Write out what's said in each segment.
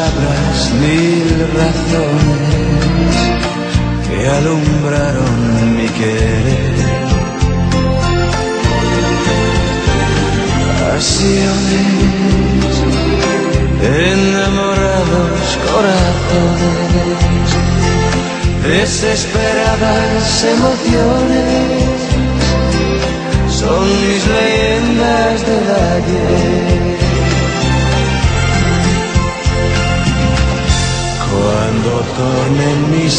palabras, mil razones que alumbraron mi querer. Pasiones, enamorados corazones, desesperadas emociones, son mis leyendas del ayer. Cuando tornen mis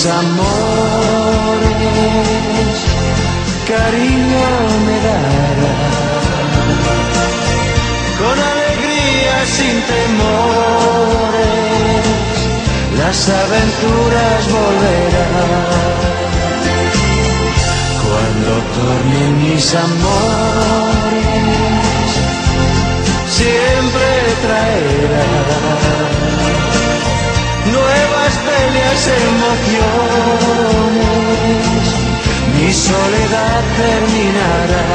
amores, cariño me darás, con alegría sin temores, las aventuras volverán. Cuando tornen mis amores, siempre traerán nuevas bellas emociones, mi soledad terminará.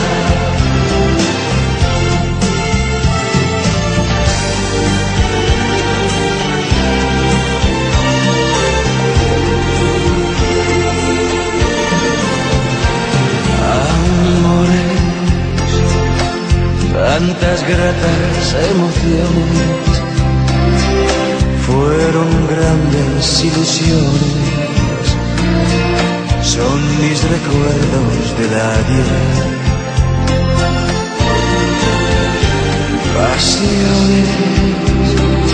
Tantas gratas emociones fueron grandes ilusiones, son mis recuerdos del ayer. Pasiones,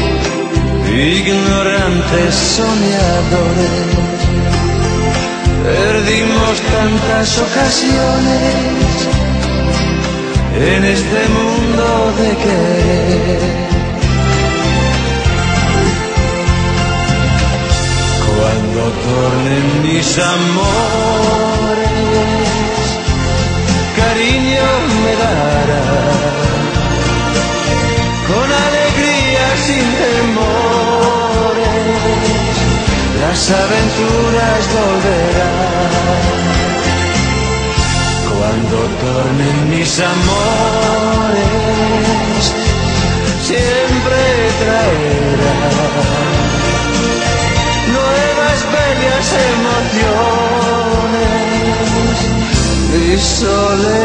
ignorantes soñadores, perdimos tantas ocasiones en este mundo de querer. Cuando tornen mis amores, cariño me darás, con alegría sin temores, las aventuras volverán. Cuando tornen mis amores, siempre traerán nuevas bellas emociones, mi soledad